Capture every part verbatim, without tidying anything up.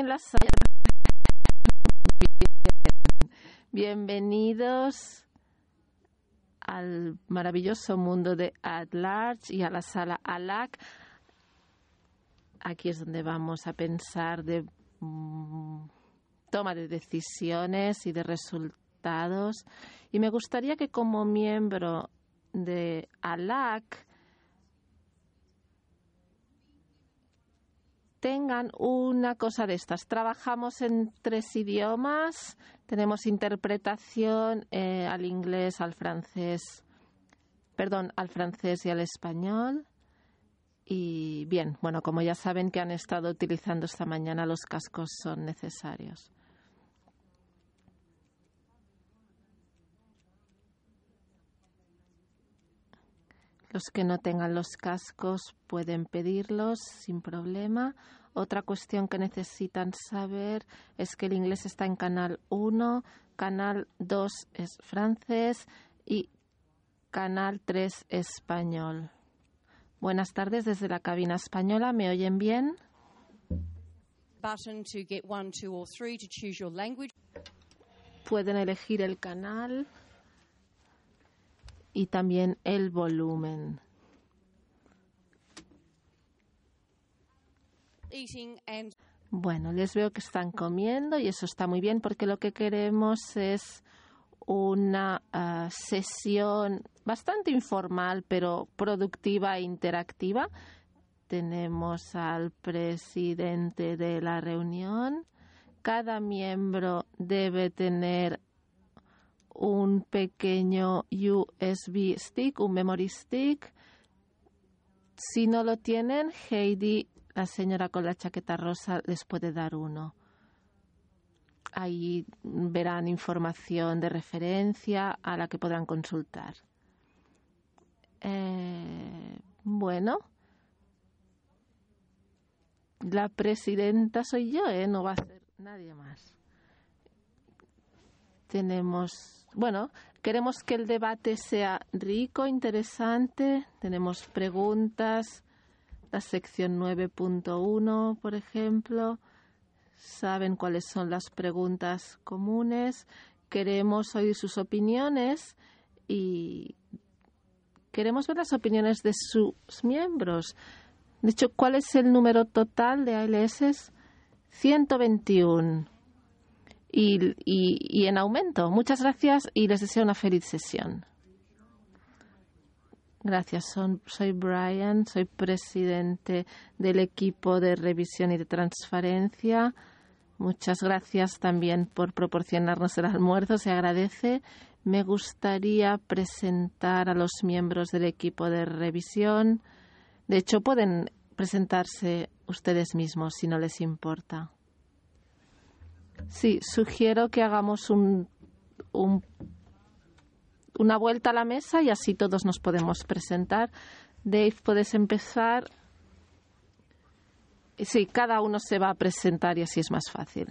en la sala. Bienvenidos al maravilloso mundo de At Large y a la sala A L A C. Aquí es donde vamos a pensar de um, toma de decisiones y de resultados. Y me gustaría que como miembro de A L A C tengan una cosa de estas. Trabajamos en tres idiomas, tenemos interpretación eh, al inglés, al francés, perdón, al francés y al español. Y bien, bueno, como ya saben que han estado utilizando esta mañana, los cascos son necesarios. Los que no tengan los cascos pueden pedirlos sin problema. Otra cuestión que necesitan saber es que el inglés está en canal uno, canal dos es francés y canal tres español. Buenas tardes desde la cabina española. ¿Me oyen bien? Button to get one, two, or three to choose your language. Pueden elegir el canal y también el volumen. Eating and Bueno, les veo que están comiendo y eso está muy bien porque lo que queremos es una uh, sesión bastante informal pero productiva e interactiva. Tenemos al presidente de la reunión. Cada miembro debe tener un pequeño U S B stick, un memory stick. Si no lo tienen, Heidi, la señora con la chaqueta rosa, les puede dar uno. Ahí verán información de referencia a la que podrán consultar. Eh, bueno, la presidenta soy yo, ¿eh? No va a ser nadie más. Tenemos, bueno, queremos que el debate sea rico, interesante. Tenemos preguntas, la sección nueve punto uno, por ejemplo. Saben cuáles son las preguntas comunes. Queremos oír sus opiniones y queremos ver las opiniones de sus miembros. De hecho, ¿cuál es el número total de A L S? ciento veintiuno. Y, y, y en aumento. Muchas gracias y les deseo una feliz sesión. Gracias. Son, soy Brian, soy presidente del equipo de revisión y de transparencia. Muchas gracias también por proporcionarnos el almuerzo, se agradece. Me gustaría presentar a los miembros del equipo de revisión. De hecho, pueden presentarse ustedes mismos si no les importa. Sí, sugiero que hagamos un, un, una vuelta a la mesa y así todos nos podemos presentar. Dave, puedes empezar. Sí, cada uno se va a presentar y así es más fácil.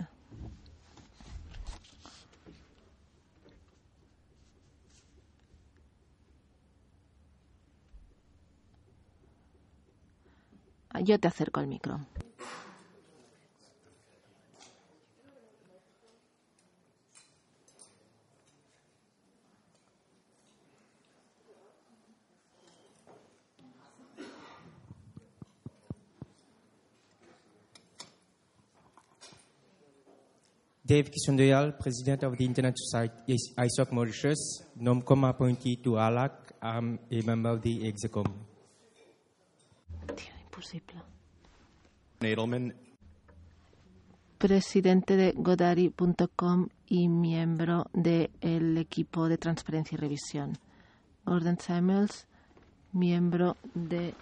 Yo te acerco al micro. Dave Kisundayal, President of the Internet Society, I S O C Mauritius, nom comme appointee to A L A C, I'm a member of the Execom. Tío, imposible. Edelman. Presidente de Godaddy punto com y miembro del equipo de transparencia y revisión. Gordon Samuels, miembro de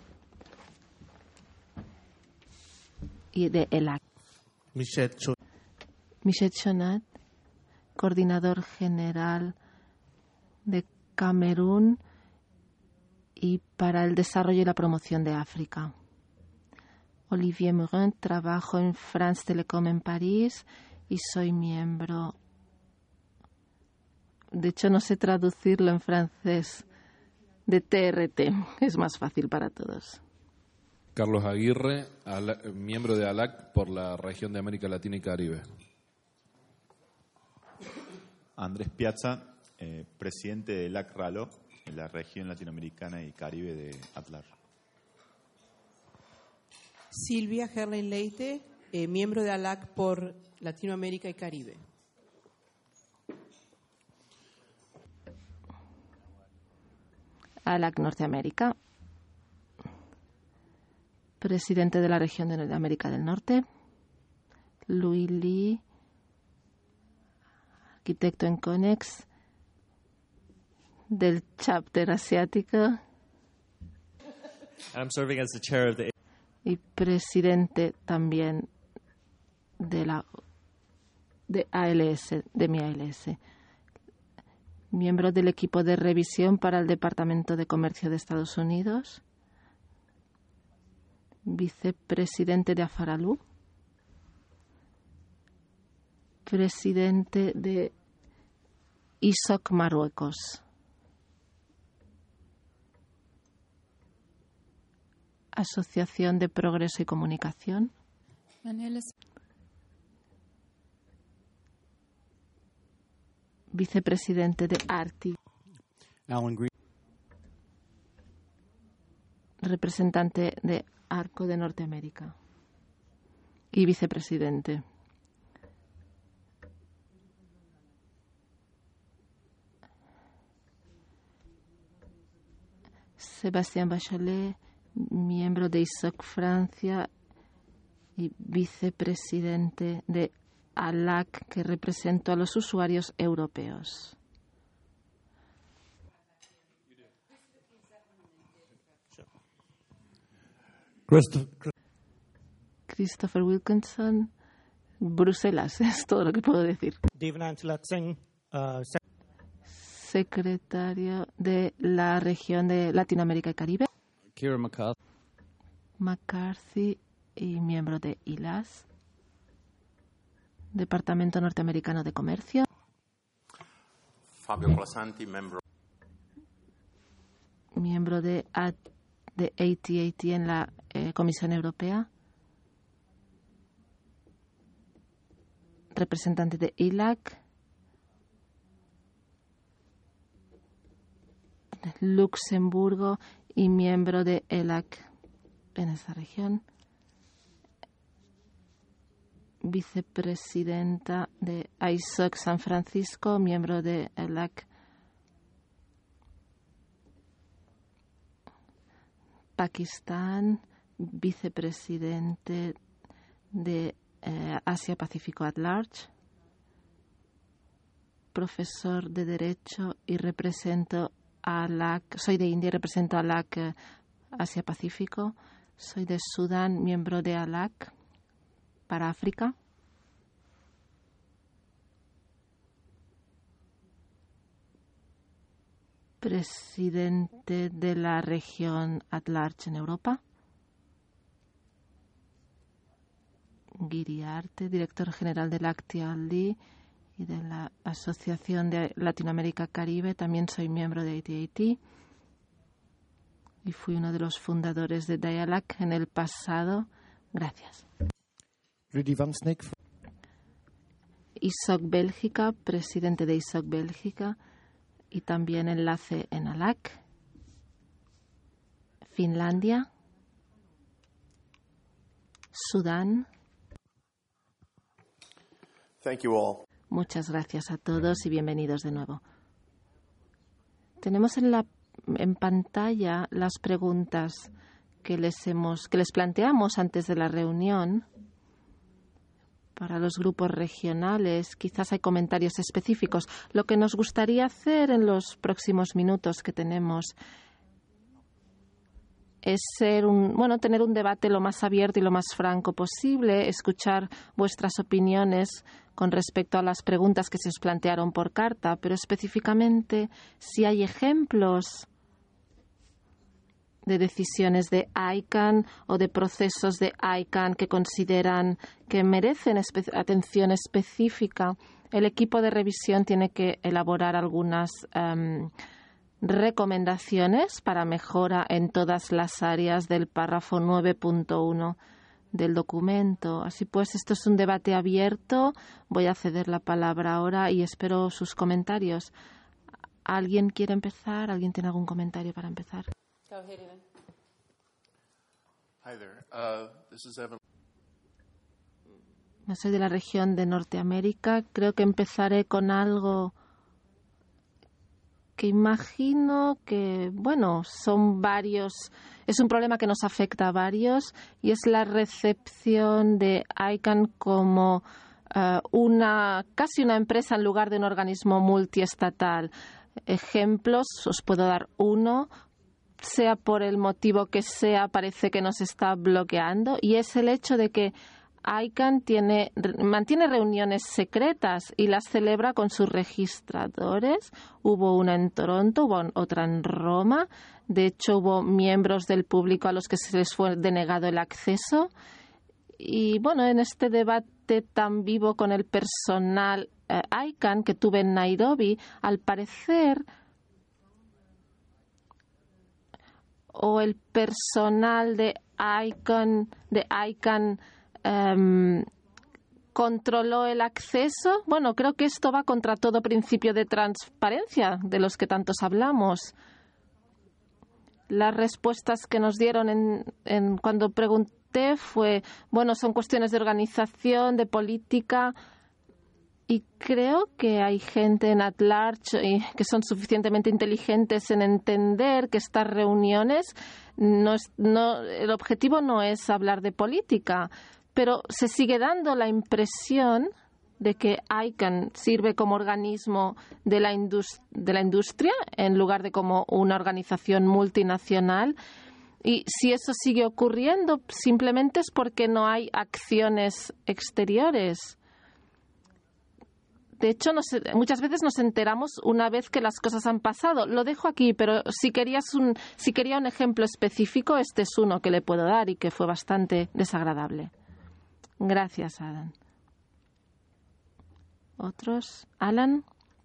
y de E L A C. Michelle Cho. Michel Chonat, coordinador general de Camerún y para el desarrollo y la promoción de África. Olivier Murin, trabajo en France Telecom en París y soy miembro. De hecho, no sé traducirlo en francés. De T R T, es más fácil para todos. Carlos Aguirre, ala- miembro de A L A C por la región de América Latina y Caribe. Andrés Piazza, eh, presidente de L A C RALO, en la región latinoamericana y Caribe de ATLAR. Silvia Herlein Leite, eh, miembro de A L A C por Latinoamérica y Caribe. A L A C Norteamérica, presidente de la región de América del Norte, Louis Lee, arquitecto en CONEX, del chapter asiático I'm serving as the chair of the y presidente también de la de A L S, de mi A L S. Miembro del equipo de revisión para el Departamento de Comercio de Estados Unidos. Vicepresidente de Afaralú. Presidente de I S O C Marruecos. Asociación de Progreso y Comunicación. Vicepresidente de ARTI. Alan Green. Representante de ARCO de Norteamérica. Y vicepresidente. Sébastien Bachelet, miembro de I S O C Francia y vicepresidente de A L A C, que representó a los usuarios europeos. Christopher Wilkinson, Bruselas, es todo lo que puedo decir. Devanantalat Singh, uh, Secretario de la región de Latinoamérica y Caribe. Kira McCarthy. McCarthy y miembro de I L A S, Departamento Norteamericano de Comercio. Fabio Colasanti, miembro. Miembro de, A- de A T A T en la eh, Comisión Europea. Representante de I L A C. Luxemburgo y miembro de E L A C en esa región. Vicepresidenta de I S O C San Francisco, miembro de E L A C. Pakistán, vicepresidente de eh, Asia-Pacífico at Large. Profesor de Derecho y represento a L A C. Soy de India y represento a L A C Asia-Pacífico. Soy de Sudán, miembro de A L A C para África. Presidente de la región at large en Europa. Guiriarte, director general de Lactialdi y de la Asociación de Latinoamérica Caribe. También soy miembro de A T A T y fui uno de los fundadores de Dialac en el pasado. Gracias. Rudy Van Sneek. I S O C Bélgica, presidente de I S O C Bélgica y también enlace en A L A C. Finlandia. Sudán. Thank you all. Muchas gracias a todos y bienvenidos de nuevo. Tenemos en la en pantalla las preguntas que les hemos que les planteamos antes de la reunión. Para los grupos regionales, quizás hay comentarios específicos. Lo que nos gustaría hacer en los próximos minutos que tenemos es ser un, bueno, tener un debate lo más abierto y lo más franco posible, escuchar vuestras opiniones con respecto a las preguntas que se os plantearon por carta, pero específicamente si hay ejemplos de decisiones de I C A N o de procesos de I C A N que consideran que merecen espe- atención específica. El equipo de revisión tiene que elaborar algunas um, recomendaciones para mejora en todas las áreas del párrafo nueve punto uno del documento. Así pues, esto es un debate abierto. Voy a ceder la palabra ahora y espero sus comentarios. ¿Alguien quiere empezar? ¿Alguien tiene algún comentario para empezar? Go ahead, Evan. Hi there. Uh, this is Evan. No soy de la región de Norteamérica. Creo que empezaré con algo que imagino que, bueno, son varios, es un problema que nos afecta a varios y es la recepción de I C A N como uh, una, casi una empresa en lugar de un organismo multiestatal. Ejemplos, os puedo dar uno, sea por el motivo que sea, parece que nos está bloqueando y es el hecho de que I C A N tiene, mantiene reuniones secretas y las celebra con sus registradores. Hubo una en Toronto, hubo otra en Roma. De hecho, hubo miembros del público a los que se les fue denegado el acceso. Y bueno, en este debate tan vivo con el personal eh, I C A N que tuve en Nairobi, al parecer, o el personal de I C A N, de I C A N Um, controló el acceso. Bueno, creo que esto va contra todo principio de transparencia de los que tantos hablamos. Las respuestas que nos dieron en, en cuando pregunté fue, bueno, son cuestiones de organización, de política, y creo que hay gente en At Large y que son suficientemente inteligentes en entender que estas reuniones no es, no, el objetivo no es hablar de política. Pero se sigue dando la impresión de que I C A N sirve como organismo de la, indust- de la industria en lugar de como una organización multinacional. Y si eso sigue ocurriendo, simplemente es porque no hay acciones exteriores. De hecho, nos, muchas veces nos enteramos una vez que las cosas han pasado. Lo dejo aquí, pero si querías un, si quería un ejemplo específico, este es uno que le puedo dar y que fue bastante desagradable. Gracias, Adam. ¿Otros? ¿Alan?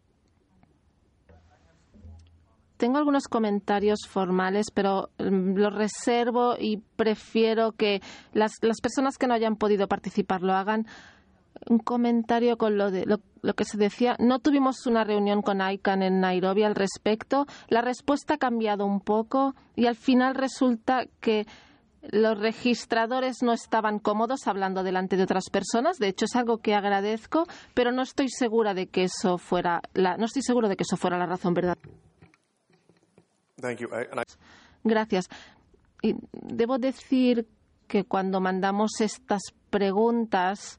Tengo algunos comentarios formales, pero los reservo y prefiero que las, las personas que no hayan podido participar lo hagan. Un comentario con lo, de, lo, lo que se decía. No tuvimos una reunión con I C A N en Nairobi al respecto. La respuesta ha cambiado un poco y al final resulta que los registradores no estaban cómodos hablando delante de otras personas. De hecho, es algo que agradezco, pero no estoy segura de que eso fuera la, no estoy seguro de que eso fuera la razón, ¿verdad? Thank you. I, and I... Gracias. Y debo decir que cuando mandamos estas preguntas,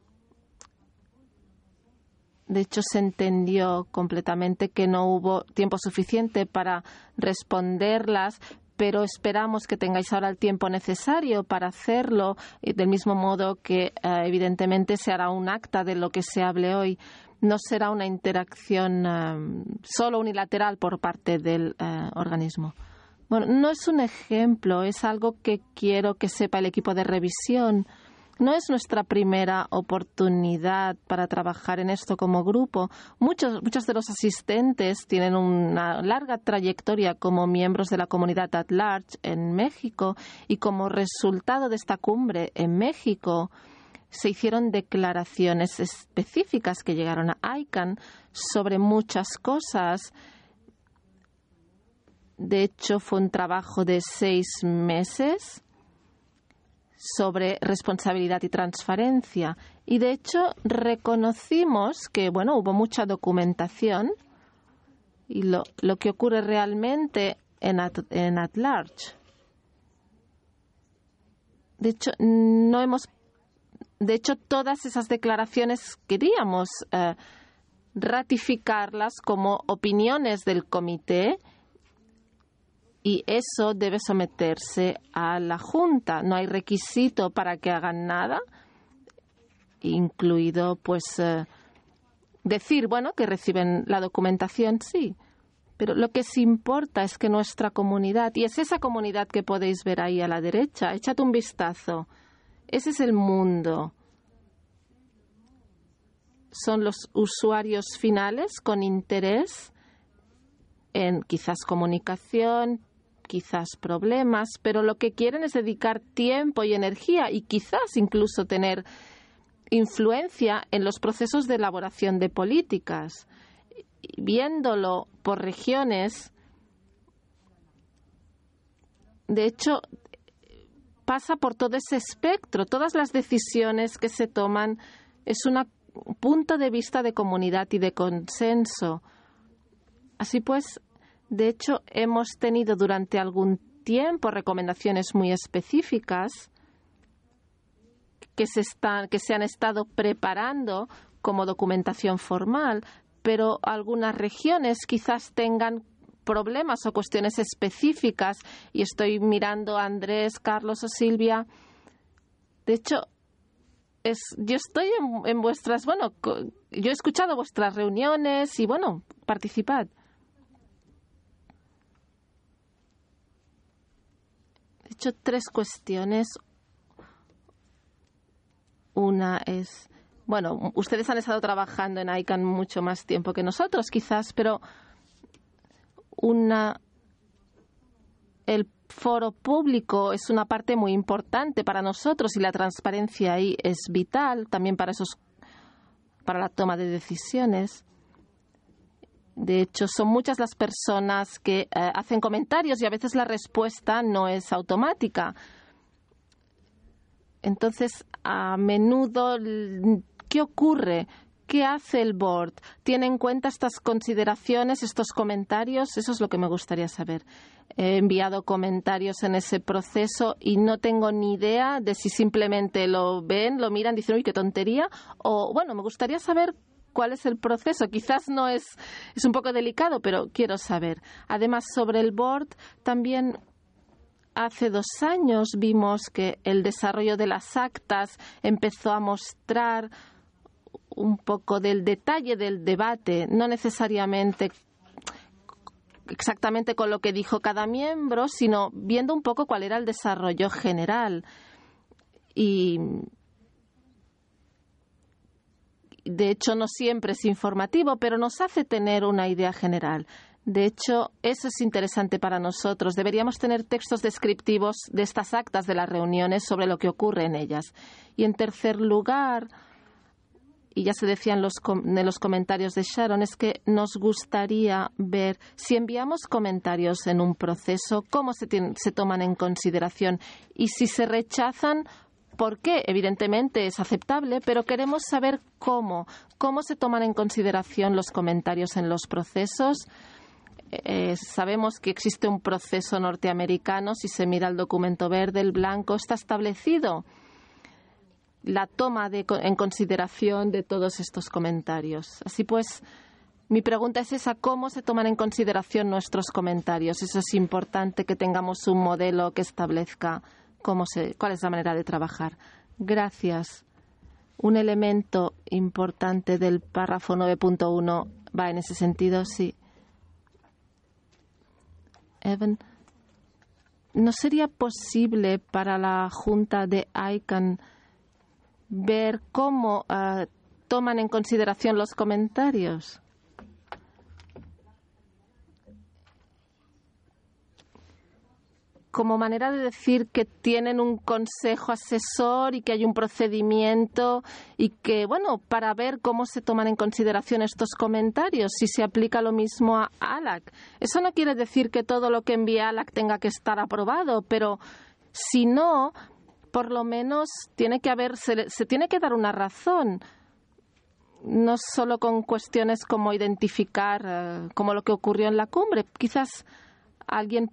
de hecho, se entendió completamente que no hubo tiempo suficiente para responderlas, pero esperamos que tengáis ahora el tiempo necesario para hacerlo, del mismo modo que eh, evidentemente se hará un acta de lo que se hable hoy. No será una interacción um, solo unilateral por parte del uh, organismo. Bueno, no es un ejemplo, es algo que quiero que sepa el equipo de revisión. No es nuestra primera oportunidad para trabajar en esto como grupo. Muchos, muchos de los asistentes tienen una larga trayectoria como miembros de la comunidad At Large en México y como resultado de esta cumbre en México se hicieron declaraciones específicas que llegaron a I C A N sobre muchas cosas. De hecho, fue un trabajo de seis meses sobre responsabilidad y transparencia. Y de hecho reconocimos que, bueno, hubo mucha documentación y lo, lo que ocurre realmente en At, en At Large. De hecho, no hemos, de hecho, todas esas declaraciones queríamos eh, ratificarlas como opiniones del comité. Y eso debe someterse a la Junta. No hay requisito para que hagan nada, incluido, pues, eh, decir, bueno, que reciben la documentación, sí. Pero lo que sí importa es que nuestra comunidad, y es esa comunidad que podéis ver ahí a la derecha, échate un vistazo. Ese es el mundo. Son los usuarios finales con interés en quizás comunicación, quizás problemas, pero lo que quieren es dedicar tiempo y energía y quizás incluso tener influencia en los procesos de elaboración de políticas. Viéndolo por regiones, de hecho, pasa por todo ese espectro. Todas las decisiones que se toman es un punto de vista de comunidad y de consenso. Así pues, de hecho, hemos tenido durante algún tiempo recomendaciones muy específicas que se, están, que se han estado preparando como documentación formal, pero algunas regiones quizás tengan problemas o cuestiones específicas, y estoy mirando a Andrés, Carlos o Silvia. De hecho, es, yo estoy en, en vuestras, bueno, yo he escuchado vuestras reuniones y, bueno, participad. He hecho tres cuestiones. Una es, bueno, ustedes han estado trabajando en I C A N mucho más tiempo que nosotros, quizás, pero una, el foro público es una parte muy importante para nosotros y la transparencia ahí es vital también para esos, para la toma de decisiones. De hecho, son muchas las personas que eh, hacen comentarios y a veces la respuesta no es automática. Entonces, a menudo, ¿qué ocurre? ¿Qué hace el board? ¿Tiene en cuenta estas consideraciones, estos comentarios? Eso es lo que me gustaría saber. He enviado comentarios en ese proceso y no tengo ni idea de si simplemente lo ven, lo miran, dicen, uy, qué tontería. O, bueno, me gustaría saber cuál es el proceso. Quizás no es, es un poco delicado, pero quiero saber. Además, sobre el board, también hace dos años vimos que el desarrollo de las actas empezó a mostrar un poco del detalle del debate, no necesariamente exactamente con lo que dijo cada miembro, sino viendo un poco cuál era el desarrollo general. Y de hecho no siempre es informativo, pero nos hace tener una idea general. De hecho, eso es interesante para nosotros. Deberíamos tener textos descriptivos de estas actas de las reuniones sobre lo que ocurre en ellas. Y en tercer lugar, y ya se decía en los, en los comentarios de Sharon, es que nos gustaría ver si enviamos comentarios en un proceso, cómo se, tienen, se toman en consideración y si se rechazan, ¿por qué? Evidentemente es aceptable, pero queremos saber cómo, cómo se toman en consideración los comentarios en los procesos. Eh, sabemos que existe un proceso norteamericano. Si se mira el documento verde, el blanco, está establecido la toma de, en consideración de todos estos comentarios. Así pues, mi pregunta es esa, ¿cómo se toman en consideración nuestros comentarios? Eso es importante, que tengamos un modelo que establezca cómo se, cuál es la manera de trabajar. Gracias. Un elemento importante del párrafo nueve punto uno va en ese sentido, sí. Evan, ¿no sería posible para la Junta de I C A N ver cómo uh, toman en consideración los comentarios? Como manera de decir que tienen un consejo asesor y que hay un procedimiento y que, bueno, para ver cómo se toman en consideración estos comentarios, si se aplica lo mismo a ALAC. Eso no quiere decir que todo lo que envíe ALAC tenga que estar aprobado, pero si no, por lo menos tiene que haber, se, se tiene que dar una razón, no solo con cuestiones como identificar, uh, como lo que ocurrió en la cumbre. Quizás alguien